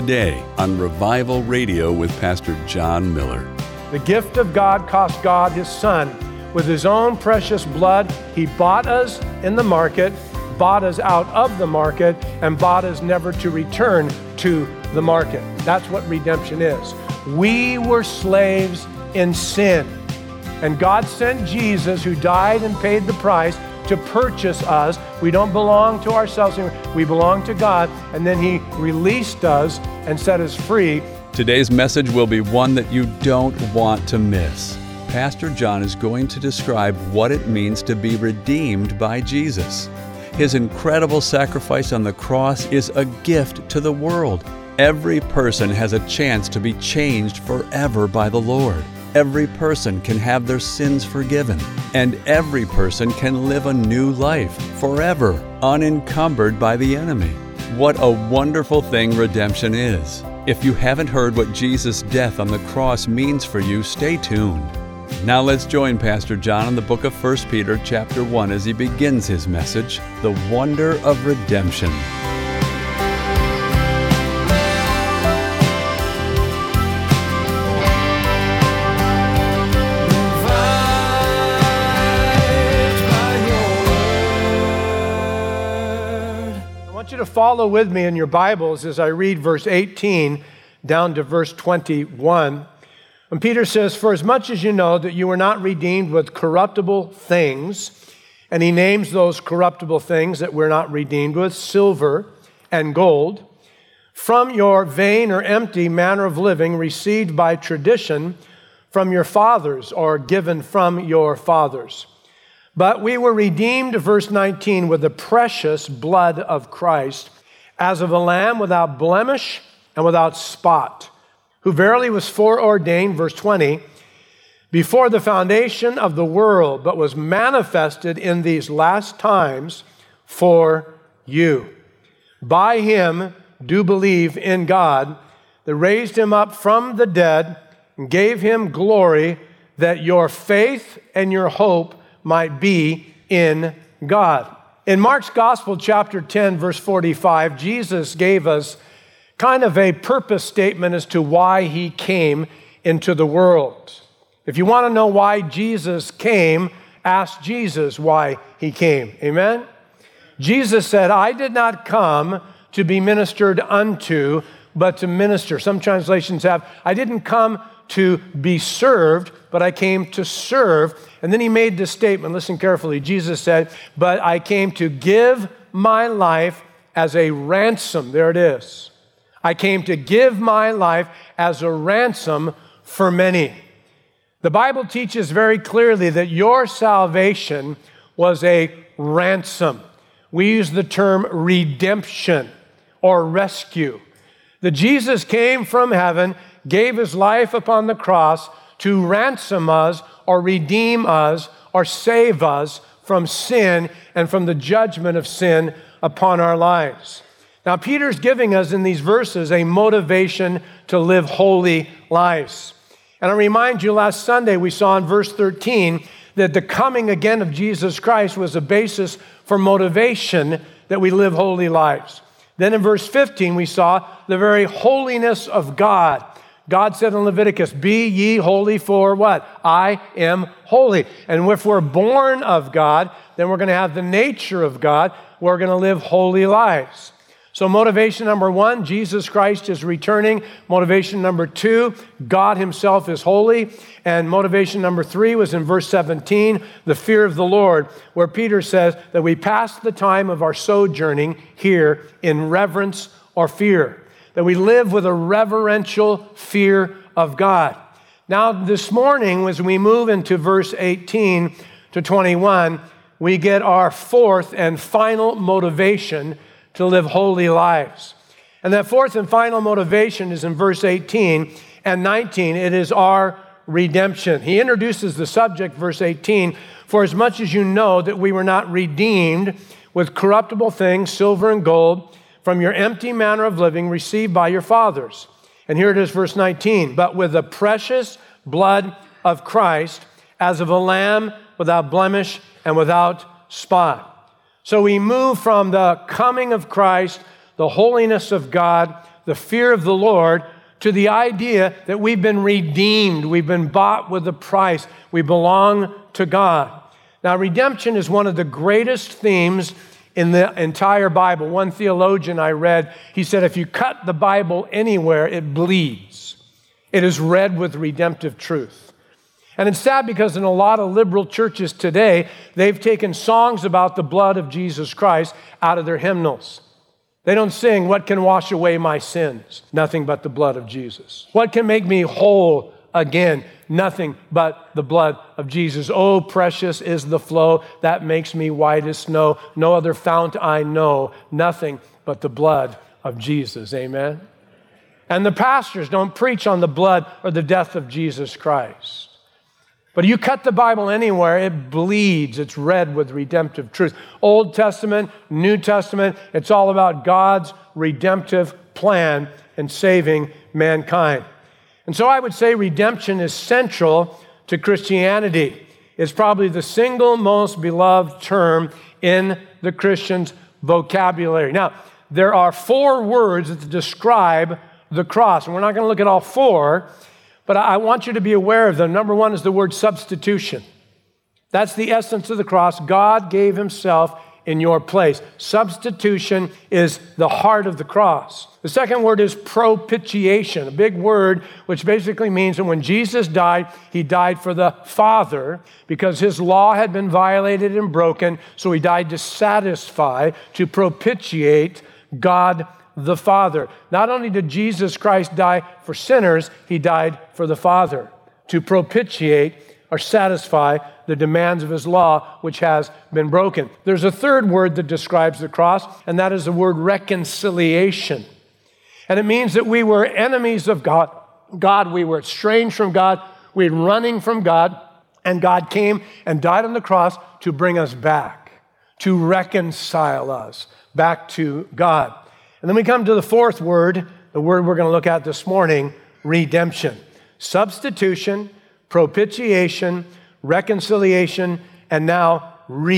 today on Revival Radio with Pastor John Miller. The gift of God cost God His Son. With His own precious blood, He bought us in the market, bought us out of the market, and bought us never to return to the market. That's what redemption is. We were slaves in sin, and God sent Jesus, who died and paid the price to purchase us. We don't belong to ourselves, we belong to God, and then He released us and set us free. Today's message will be one that you don't want to miss. Pastor John is going to describe what it means to be redeemed by Jesus. His incredible sacrifice on the cross is a gift to the world. Every person has a chance to be changed forever by the Lord. Every person can have their sins forgiven, and every person can live a new life forever, unencumbered by the enemy. What a wonderful thing redemption is. If you haven't heard what Jesus' death on the cross means for you, stay tuned. Now let's join Pastor John in the book of 1 Peter chapter 1 as he begins his message, The Wonder of Redemption. I want you to follow with me in your Bibles as I read verse 18 down to verse 21. And Peter says, "For as much as you know that you were not redeemed with corruptible things," and he names those corruptible things that we're not redeemed with, silver and gold, "from your vain or empty manner of living received by tradition from your fathers," or given from your fathers. "But we were redeemed," verse 19, "with the precious blood of Christ, as of a lamb without blemish and without spot, who verily was foreordained," verse 20, "before the foundation of the world, but was manifested in these last times for you. By Him do believe in God, that raised Him up from the dead and gave Him glory, that your faith and your hope might be in God." In Mark's Gospel, chapter 10, verse 45, Jesus gave us kind of a purpose statement as to why He came into the world. If you want to know why Jesus came, ask Jesus why He came. Amen? Jesus said, "I did not come to be ministered unto, but to minister." Some translations have, "I didn't come to be served, but I came to serve." And then He made this statement, listen carefully. Jesus said, "But I came to give my life as a ransom." There it is. "I came to give my life as a ransom for many." The Bible teaches very clearly that your salvation was a ransom. We use the term redemption or rescue. That Jesus came from heaven, gave His life upon the cross to ransom us or redeem us or save us from sin and from the judgment of sin upon our lives. Now, Peter's giving us in these verses a motivation to live holy lives. And I remind you, last Sunday we saw in verse 13 that the coming again of Jesus Christ was a basis for motivation that we live holy lives. Then in verse 15 we saw the very holiness of God. God said in Leviticus, "Be ye holy, for what? I am holy." And if we're born of God, then we're going to have the nature of God. We're going to live holy lives. So motivation number one, Jesus Christ is returning. Motivation number two, God Himself is holy. And motivation number three was in verse 17, the fear of the Lord, where Peter says that we pass the time of our sojourning here in reverence or fear, that we live with a reverential fear of God. Now, this morning, as we move into verse 18 to 21, we get our fourth and final motivation to live holy lives. And that fourth and final motivation is in verse 18 and 19. It is our redemption. He introduces the subject, verse 18, "For as much as you know that we were not redeemed with corruptible things, silver and gold, from your empty manner of living received by your fathers." And here it is, verse 19, "But with the precious blood of Christ, as of a lamb without blemish and without spot." So we move from the coming of Christ, the holiness of God, the fear of the Lord to the idea that we've been redeemed, we've been bought with a price, we belong to God. Now, redemption is one of the greatest themes in the entire Bible. One theologian I read, he said, if you cut the Bible anywhere, it bleeds. It is read with redemptive truth. And it's sad because in a lot of liberal churches today, they've taken songs about the blood of Jesus Christ out of their hymnals. They don't sing, what can wash away my sins? Nothing but the blood of Jesus. What can make me whole again? Nothing but the blood of Jesus. Oh, precious is the flow that makes me white as snow. No other fount I know. Nothing but the blood of Jesus. Amen? And the pastors don't preach on the blood or the death of Jesus Christ. But you cut the Bible anywhere, it bleeds. It's read with redemptive truth. Old Testament, New Testament, it's all about God's redemptive plan in saving mankind. And so I would say redemption is central to Christianity. It's probably the single most beloved term in the Christian's vocabulary. Now, there are 4 words that describe the cross, and we're not going to look at all 4, but I want you to be aware of them. Number 1 is the word substitution. That's the essence of the cross. God gave himself in your place. Substitution is the heart of the cross. The second word is propitiation, a big word which basically means that when Jesus died, he died for the Father because his law had been violated and broken, so he died to satisfy, to propitiate God the Father. Not only did Jesus Christ die for sinners, he died for the Father to propitiate or satisfy the demands of his law, which has been broken. There's a third word that describes the cross, and that is the word reconciliation. And it means that we were enemies of God. We were estranged from God. We were running from God, and God came and died on the cross to bring us back, to reconcile us back to God. And then we come to the fourth word, the word we're going to look at this morning, redemption. Substitution, propitiation, reconciliation, and now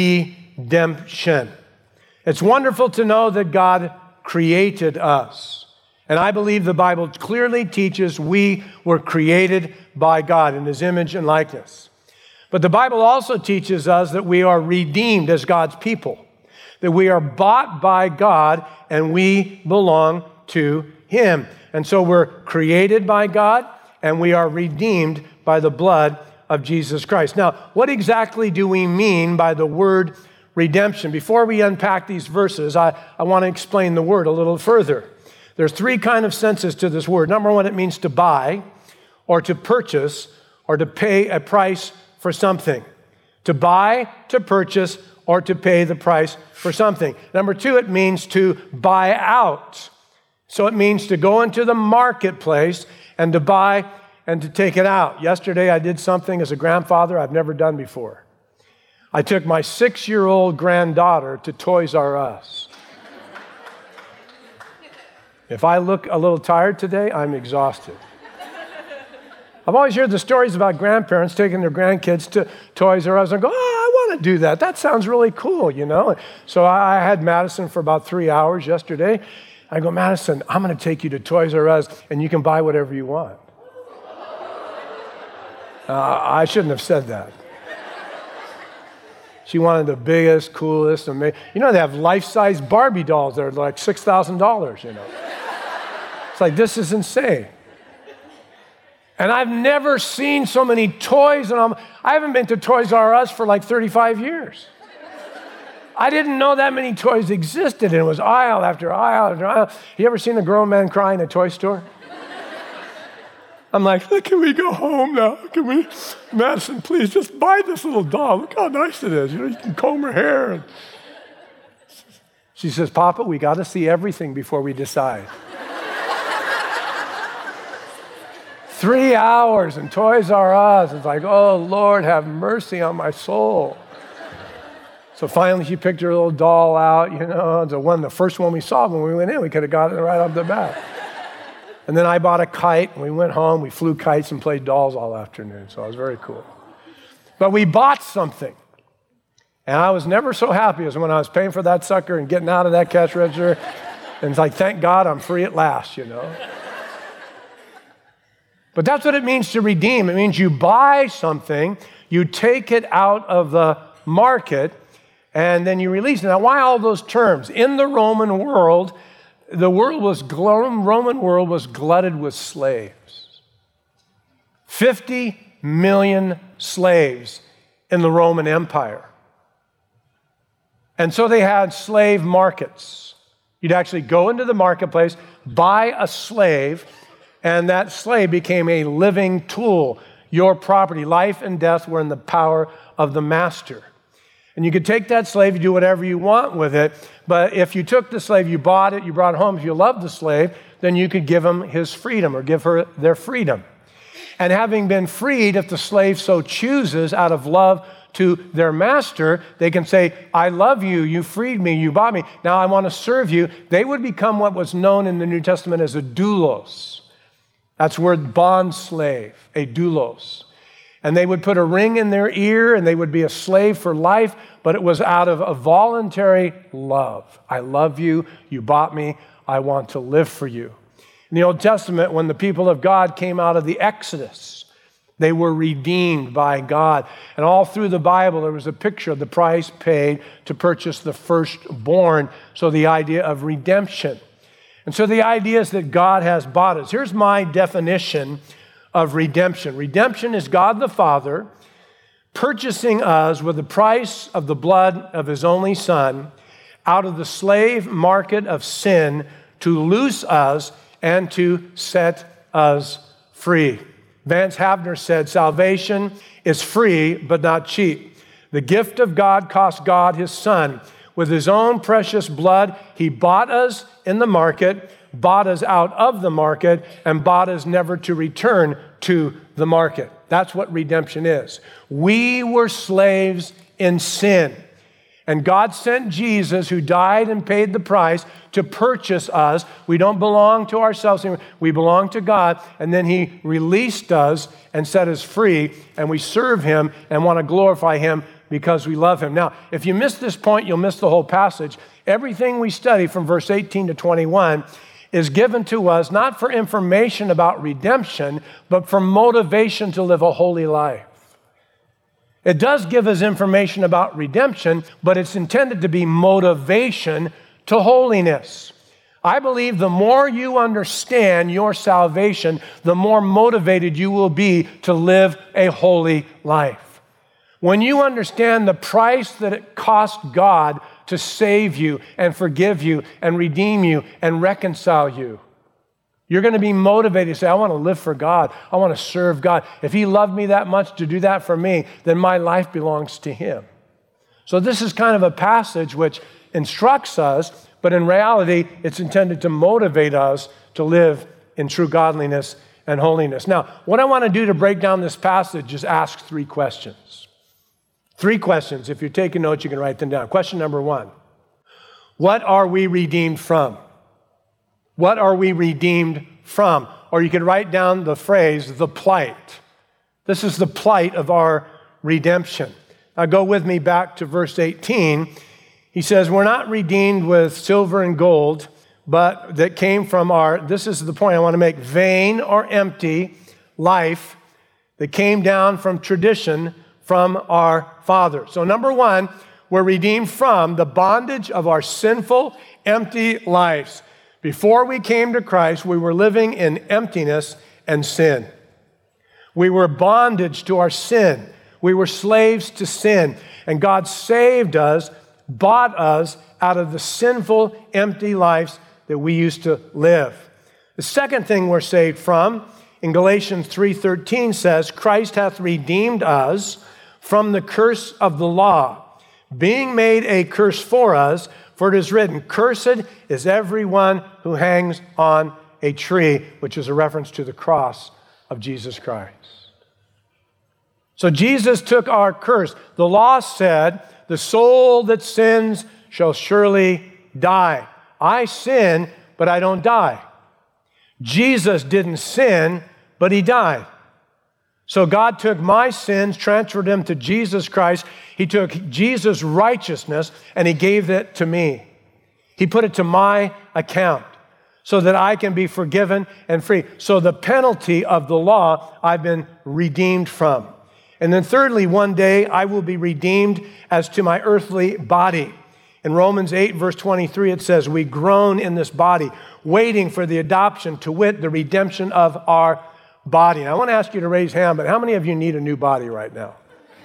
redemption. It's wonderful to know that God created us. And I believe the Bible clearly teaches we were created by God in his image and likeness. But the Bible also teaches us that we are redeemed as God's people, that we are bought by God and we belong to him. And so we're created by God and we are redeemed by the blood of Jesus Christ. Now, what exactly do we mean by the word redemption? Before we unpack these verses, I want to explain the word a little further. There's 3 kind of senses to this word. Number 1, it means to buy or to purchase or to pay a price for something. To buy, to purchase, or to pay the price for something. Number 2, it means to buy out. So it means to go into the marketplace and to buy and to take it out. Yesterday, I did something as a grandfather I've never done before. I took my 6-year-old granddaughter to Toys R Us. If I look a little tired today, I'm exhausted. I've always heard the stories about grandparents taking their grandkids to Toys R Us and go, I want to do that. That sounds really cool, you know. So I had Madison for about 3 hours yesterday. I go, Madison, I'm going to take you to Toys R Us and you can buy whatever you want. I shouldn't have said that. She wanted the biggest, coolest, amazing. You know, they have life-size Barbie dolls that are like $6,000, you know. It's like, this is insane. And I've never seen so many toys, and I haven't been to Toys R Us for like 35 years. I didn't know that many toys existed, and it was aisle after aisle after aisle. You ever seen a grown man cry in a toy store? I'm like, can we go home now? Can we, Madison, please just buy this little doll. Look how nice it is. You know, you can comb her hair. She says, Papa, we got to see everything before we decide. 3 hours in Toys R Us. It's like, oh, Lord, have mercy on my soul. So finally, she picked her little doll out, you know, the first one we saw when we went in. We could have got it right off the bat. And then I bought a kite, and we went home. We flew kites and played dolls all afternoon, so it was very cool. But we bought something, and I was never so happy as when I was paying for that sucker and getting out of that cash register And it's like, thank God I'm free at last, But that's what it means to redeem. It means you buy something, you take it out of the market, and then you release it. Now, why all those terms? In the Roman world, the Roman world was glutted with slaves. 50 million slaves in the Roman Empire. And so they had slave markets. You'd actually go into the marketplace, buy a slave, and that slave became a living tool. Your property, life and death were in the power of the master. And you could take that slave, you do whatever you want with it, but if you took the slave, you bought it, you brought it home, if you loved the slave, then you could give him his freedom or give her their freedom. And having been freed, if the slave so chooses out of love to their master, they can say, I love you, you freed me, you bought me, now I want to serve you. They would become what was known in the New Testament as a doulos. That's the word bond slave, a doulos. And they would put a ring in their ear and they would be a slave for life, but it was out of a voluntary love. I love you, you bought me, I want to live for you. In the Old Testament, when the people of God came out of the Exodus, they were redeemed by God. And all through the Bible, there was a picture of the price paid to purchase the firstborn. So the idea of redemption. And so the idea is that God has bought us. Here's my definition of redemption. Redemption is God the Father purchasing us with the price of the blood of his only Son out of the slave market of sin to loose us and to set us free. Vance Havner said, salvation is free but not cheap. The gift of God cost God his Son. With his own precious blood, he bought us in the market, bought us out of the market, and bought us never to return to the market. That's what redemption is. We were slaves in sin, and God sent Jesus, who died and paid the price to purchase us. We don't belong to ourselves anymore. We belong to God, and then he released us and set us free, and we serve him and want to glorify him because we love him. Now, if you miss this point, you'll miss the whole passage. Everything we study from verse 18 to 21 is given to us not for information about redemption, but for motivation to live a holy life. It does give us information about redemption, but it's intended to be motivation to holiness. I believe the more you understand your salvation, the more motivated you will be to live a holy life. When you understand the price that it cost God to save you and forgive you and redeem you and reconcile you, you're going to be motivated to say, I want to live for God. I want to serve God. If he loved me that much to do that for me, then my life belongs to him. So this is kind of a passage which instructs us, but in reality, it's intended to motivate us to live in true godliness and holiness. Now, what I want to do to break down this passage is ask 3 questions. 3 questions. If you're taking notes, you can write them down. Question number 1. What are we redeemed from? What are we redeemed from? Or you can write down the phrase, the plight. This is the plight of our redemption. Now go with me back to verse 18. He says, we're not redeemed with silver and gold, but that came from this is the point I want to make, vain or empty life that came down from tradition from our fathers. So number 1, we're redeemed from the bondage of our sinful, empty lives. Before we came to Christ, we were living in emptiness and sin. We were bondage to our sin. We were slaves to sin. And God saved us, bought us out of the sinful, empty lives that we used to live. The second thing we're saved from, in Galatians 3:13 says, Christ hath redeemed us from the curse of the law, being made a curse for us, for it is written, cursed is everyone who hangs on a tree, which is a reference to the cross of Jesus Christ. So Jesus took our curse. The law said, the soul that sins shall surely die. I sin, but I don't die. Jesus didn't sin, but he died. So God took my sins, transferred them to Jesus Christ. He took Jesus' righteousness and he gave it to me. He put it to my account so that I can be forgiven and free. So the penalty of the law I've been redeemed from. And then thirdly, one day I will be redeemed as to my earthly body. In Romans 8, verse 23, it says, we groan in this body, waiting for the adoption, to wit, the redemption of our body. And I want to ask you to raise hand, but how many of you need a new body right now?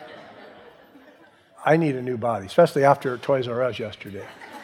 I need a new body, especially after Toys R Us yesterday.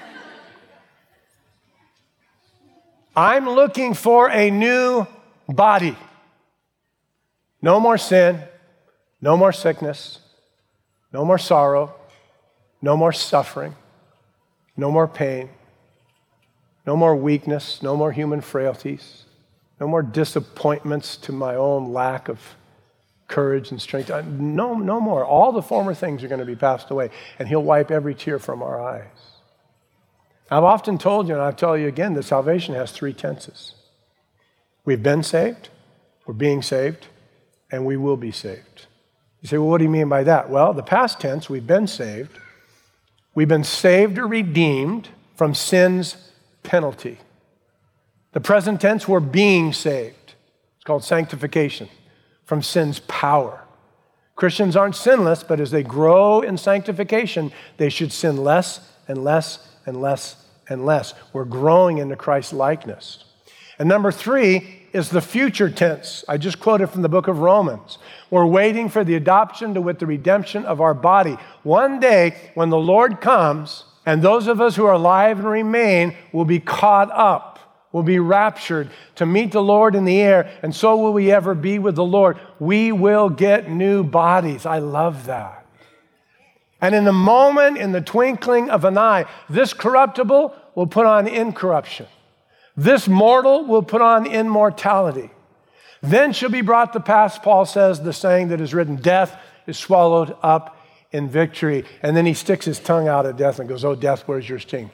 I'm looking for a new body. No more sin, no more sickness, no more sorrow, no more suffering, no more pain, no more weakness, no more human frailties, no more disappointments to my own lack of courage and strength. No more. All the former things are going to be passed away, and He'll wipe every tear from our eyes. I've often told you, and I'll tell you again, that salvation has 3 tenses. We've been saved, we're being saved, and we will be saved. You say, well, what do you mean by that? Well, the past tense, we've been saved. We've been saved or redeemed from sin's penalty. The present tense, we're being saved. It's called sanctification, from sin's power. Christians aren't sinless, but as they grow in sanctification, they should sin less and less and less and less. We're growing into Christ's likeness. And number 3 is the future tense. I just quoted from the book of Romans. We're waiting for the adoption to wit the redemption of our body. One day, when the Lord comes, and those of us who are alive and remain will be caught up, will be raptured to meet the Lord in the air, and so will we ever be with the Lord. We will get new bodies. I love that. And in the moment, in the twinkling of an eye, this corruptible will put on incorruption. This mortal will put on immortality. Then shall be brought to pass, Paul says, the saying that is written, death is swallowed up in victory. And then he sticks his tongue out at death and goes, oh, death, where's your sting?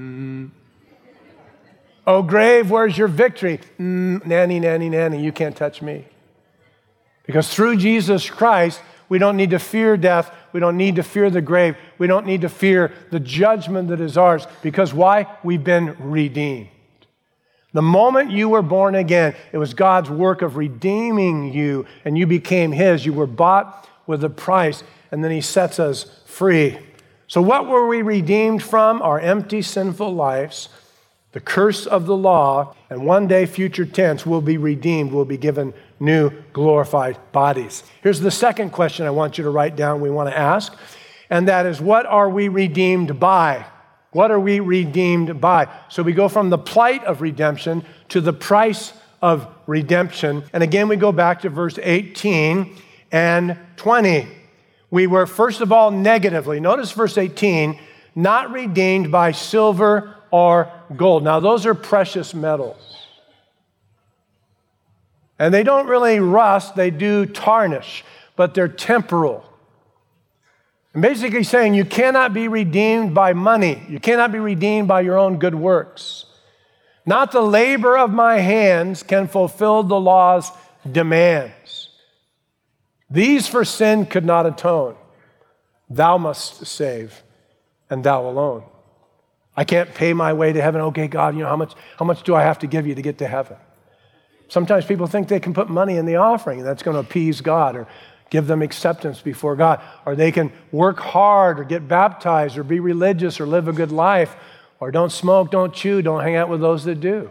Oh, grave, where's your victory? Nanny, nanny, nanny, you can't touch me. Because through Jesus Christ, we don't need to fear death. We don't need to fear the grave. We don't need to fear the judgment that is ours. Because why? We've been redeemed. The moment you were born again, it was God's work of redeeming you, and you became His. You were bought with a price, and then He sets us free. So what were we redeemed from? Our empty, sinful lives, the curse of the law, and one day, future tense, we'll be redeemed. We'll be given new, glorified bodies. Here's the second question I want you to write down we want to ask, and that is, what are we redeemed by? What are we redeemed by? So we go from the plight of redemption to the price of redemption. And again, we go back to verse 18 and 20. We were, first of all, negatively, notice verse 18, not redeemed by silver or gold. Now, those are precious metals. And they don't really rust, they do tarnish, but they're temporal. And basically saying you cannot be redeemed by money. You cannot be redeemed by your own good works. Not the labor of my hands can fulfill the law's demands. These for sin could not atone. Thou must save, and thou alone. I can't pay my way to heaven. Okay, God, how much do I have to give you to get to heaven? Sometimes people think they can put money in the offering, and that's going to appease God or give them acceptance before God. Or they can work hard or get baptized or be religious or live a good life, or don't smoke, don't chew, don't hang out with those that do.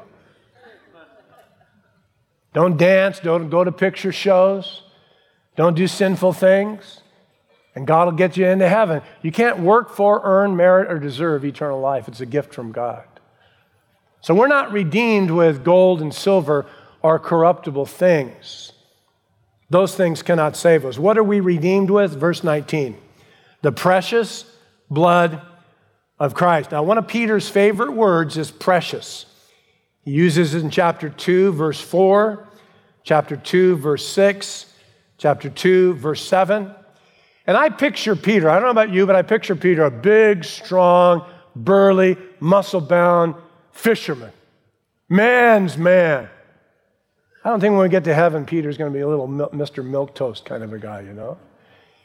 Don't dance, don't go to picture shows, don't do sinful things, and God will get you into heaven. You can't work for, earn, merit, or deserve eternal life. It's a gift from God. So we're not redeemed with gold and silver or corruptible things. Those things cannot save us. What are we redeemed with? Verse 19, the precious blood of Christ. Now, one of Peter's favorite words is precious. He uses it in chapter 2, verse 4, chapter 2, verse 6, chapter 2, verse 7. And I picture Peter, I don't know about you, but I picture Peter, a big, strong, burly, muscle-bound fisherman. Man's man. I don't think when we get to heaven, Peter's going to be a little Mr. Milquetoast kind of a guy,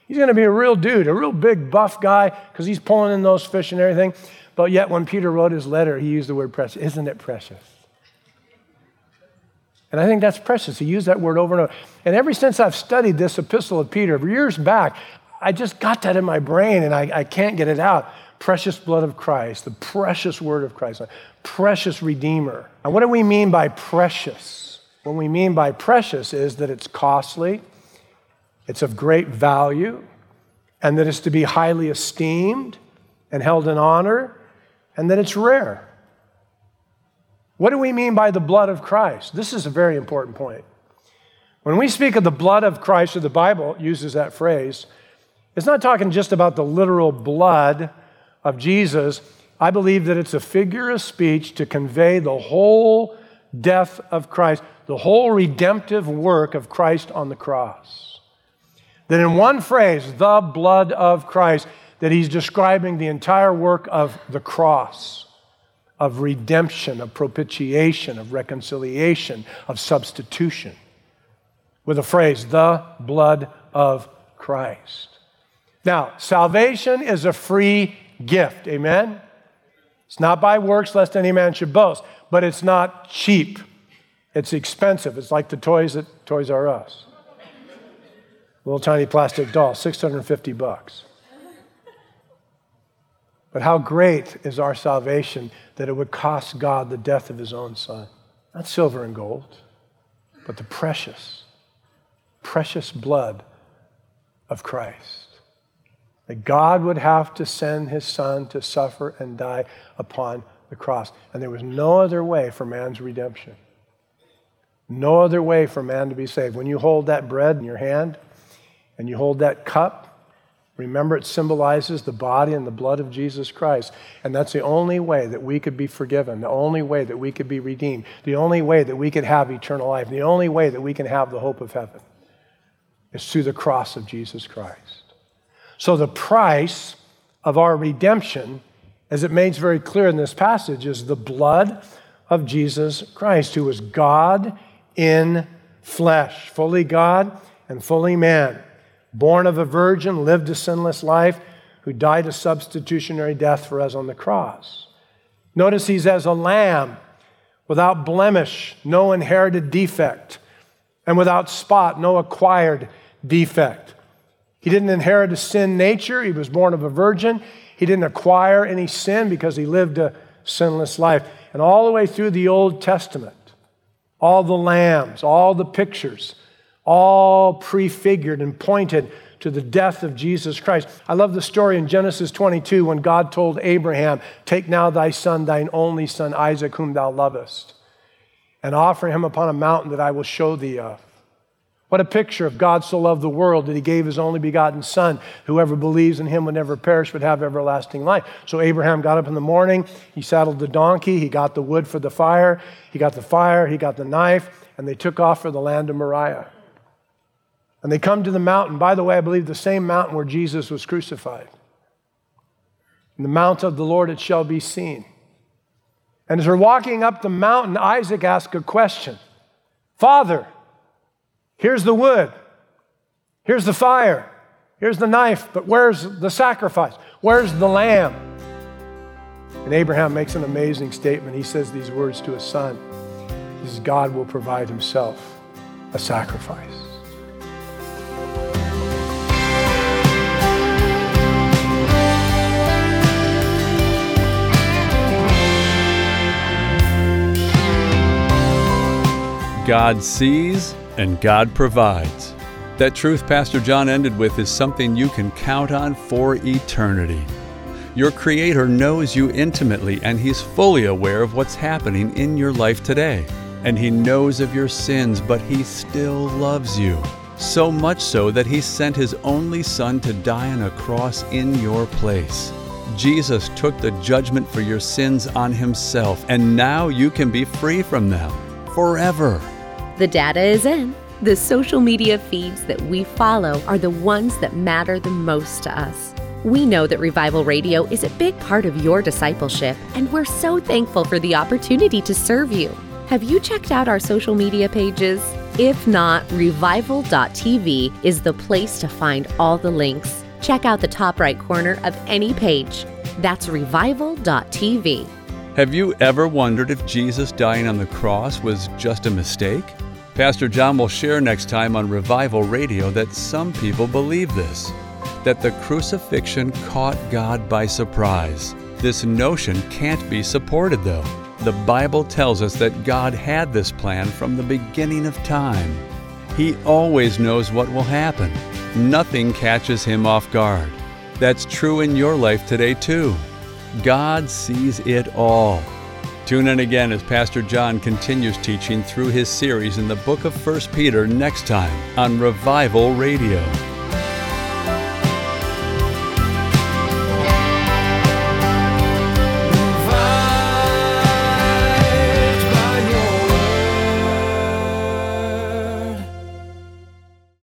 He's going to be a real dude, a real big buff guy, because he's pulling in those fish and everything. But yet when Peter wrote his letter, he used the word precious. Isn't it precious? And I think that's precious. He used that word over and over. And ever since I've studied this epistle of Peter, years back, I just got that in my brain, and I can't get it out. Precious blood of Christ, the precious word of Christ, precious Redeemer. And what do we mean by precious? What we mean by precious is that it's costly, it's of great value, and that it's to be highly esteemed and held in honor, and that it's rare. What do we mean by the blood of Christ? This is a very important point. When we speak of the blood of Christ, or the Bible uses that phrase, it's not talking just about the literal blood of Jesus. I believe that it's a figure of speech to convey the whole death of Christ, the whole redemptive work of Christ on the cross. That in one phrase, the blood of Christ, that he's describing the entire work of the cross, of redemption, of propitiation, of reconciliation, of substitution, with the phrase, the blood of Christ. Now, salvation is a free gift, amen? It's not by works, lest any man should boast, but it's not cheap. It's expensive. It's like the toys at Toys R Us. Little tiny plastic doll, $650. But how great is our salvation that it would cost God the death of his own son. Not silver and gold, but the precious, precious blood of Christ. That God would have to send his son to suffer and die upon the cross. And there was no other way for man's redemption. No other way for man to be saved. When you hold that bread in your hand and you hold that cup, remember it symbolizes the body and the blood of Jesus Christ. And that's the only way that we could be forgiven, the only way that we could be redeemed, the only way that we could have eternal life, the only way that we can have the hope of heaven is through the cross of Jesus Christ. So the price of our redemption, as it makes very clear in this passage, is the blood of Jesus Christ, who was God in flesh, fully God and fully man, born of a virgin, lived a sinless life, who died a substitutionary death for us on the cross. Notice he's as a lamb, without blemish, no inherited defect, and without spot, no acquired defect. He didn't inherit a sin nature. He was born of a virgin. He didn't acquire any sin because he lived a sinless life. And all the way through the Old Testament, all the lambs, all the pictures, all prefigured and pointed to the death of Jesus Christ. I love the story in Genesis 22 when God told Abraham, "Take now thy son, thine only son, Isaac, whom thou lovest, and offer him upon a mountain that I will show thee of." What a picture of God so loved the world that he gave his only begotten son. Whoever believes in him would never perish but have everlasting life. So Abraham got up in the morning, he saddled the donkey, he got the wood for the fire, he got the knife, and they took off for the land of Moriah. And they come to the mountain, by the way, I believe the same mountain where Jesus was crucified. In the mount of the Lord it shall be seen. And as they're walking up the mountain, Isaac asked a question. "Father, here's the wood, here's the fire, here's the knife, but where's the sacrifice? Where's the lamb?" And Abraham makes an amazing statement. He says these words to his son. He says, "God will provide himself a sacrifice." God sees and God provides. That truth Pastor John ended with is something you can count on for eternity. Your Creator knows you intimately, and He's fully aware of what's happening in your life today. And He knows of your sins, but He still loves you. So much so that He sent His only Son to die on a cross in your place. Jesus took the judgment for your sins on Himself, and now you can be free from them forever. The data is in. The social media feeds that we follow are the ones that matter the most to us. We know that Revival Radio is a big part of your discipleship, and we're so thankful for the opportunity to serve you. Have you checked out our social media pages? If not, revival.tv is the place to find all the links. Check out the top right corner of any page. That's revival.tv. Have you ever wondered if Jesus dying on the cross was just a mistake? Pastor John will share next time on Revival Radio that some people believe this, that the crucifixion caught God by surprise. This notion can't be supported, though. The Bible tells us that God had this plan from the beginning of time. He always knows what will happen. Nothing catches him off guard. That's true in your life today, too. God sees it all. Tune in again as Pastor John continues teaching through his series in the book of 1 Peter next time on Revival Radio.